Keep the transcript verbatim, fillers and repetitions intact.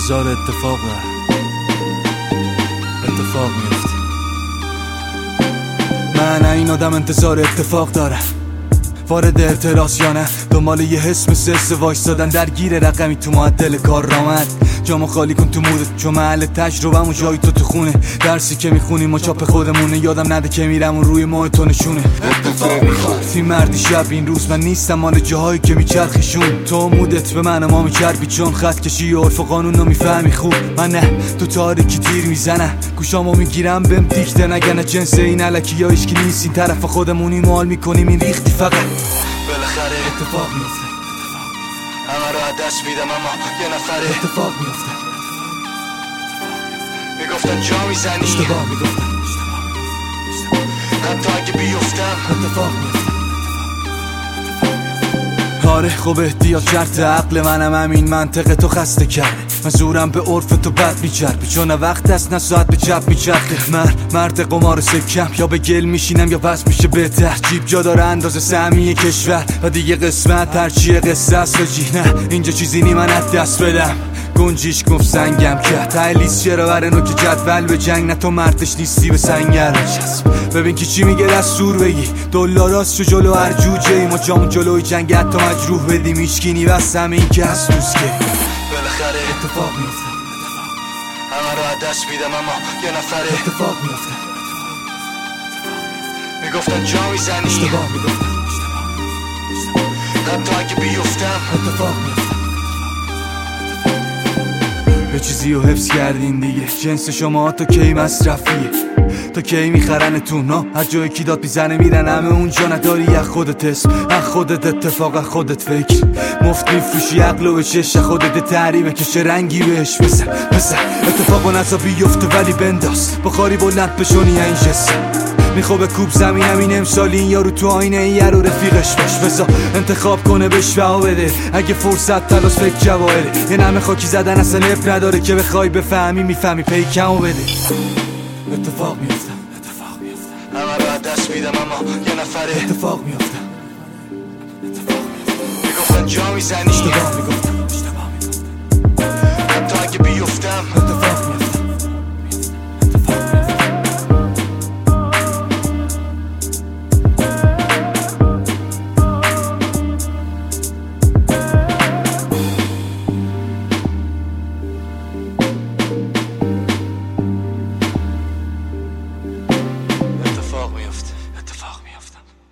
انتظار اتفاق اتفاق میفته. من این آدم انتظار اتفاق دارم، وارد ارتراس یا نه، دنبال یه حس مثل استوایس دادن، درگیر رقمی تو معدل کار رامد. جامو خالی کن تو مودت، چون محل تجربه‌مو جای تو تو خونه. درسی که میخونیم و چاپ خودمونه، یادم نده که میرم و روی ماه تو نشونه. اتفاق میخواد فی مردی شب این روز، من نیستم مال جاهایی که میچرخیشون. تو مودت به من و ما میچربی، چون خط کشی و عرف و قانون رو میفهمی خوب. من نه تو تاریکی تیر میزنم، گوشامو میگیرم بهم دیکته نگنه. جنس این علکی یا ایشکی نیست، این طرف خودمونی مال میکنیم این ریختی فقط. بالاخره اتفاق میفته، همه رو از دست میدم اما یه نفره اتفاق میفته. میگفتن جا میزنی، اشتباه میگفتن، حتی اگه بیفتم اتفاق میفته. آره خب احتیاط شرط عقل منم، همین منطقه تو خسته کرده. من زورم به عرف تو بد میچربه، چون وقت است نه ساعت به چپ میچرخه. من مرد قمار سکم، یا به گل میشینم یا بس میشه بهتر. جیب جا داره اندازه سهمیه کشور و دیگه قسمت هرچیه قصه است بجی. نه اینجا چیزی نی من از دست بدم. گنجیش گفت سنگم کرد تایلیس چرا بره نو که جدول به جنگ. نه تو مردش نیستی به سنگر بچسب. ببین که چی میگه دستور بگی، دولاراست شو جلو هر جوجه ای. ما جامون جلوی جنگ حتی مجروح بدیم، ایشکی بس همه این که هست دوست که بالاخره اتفاق میفته. همه رو از دست میدم اما یه نفره اتفاق میفته. میگفتن جا میزنی، اشتباه میگفتن، حتی اگه بیفتم اتفاق میفته. یه چیزی رو حفظ کردین دیگه، جنس شما تا کی مصرفیه، تا کی میخرنتون ها. هر جایی کی داد میزنه میرن همه اونجا. نداری از خودت اسم، از خودت اتفاق، از خودت فکر. مفت میفروشی عقل و به چش، خودت تحریمه کشه رنگی بهش بزن بزن. اتفاق و نزا بیفته ولی بنداز، بخاری بلند بشونی این جسم. میخوابه کوب زمین همین امسالی، این یارو تو آینه این یارو رفیقش باش. بزا انتخاب کنه بهش بها بده، اگه فرصت تلاش فکر جواهره. یه نمه خاکی زدن اصلا اب نداره، که بخوای بفهمی میفهمی پیکمو بده. اتفاق میفته، اتفاق میفته. همه رو از دست میدم اما یه نفره اتفاق میفته. اتفاق میفته. میگفتن جا میزنی، اشتباه میگفتن، اشتباه میگفتن، حتی اگه بیفتم اتفاق میفته. اتفاق میفته.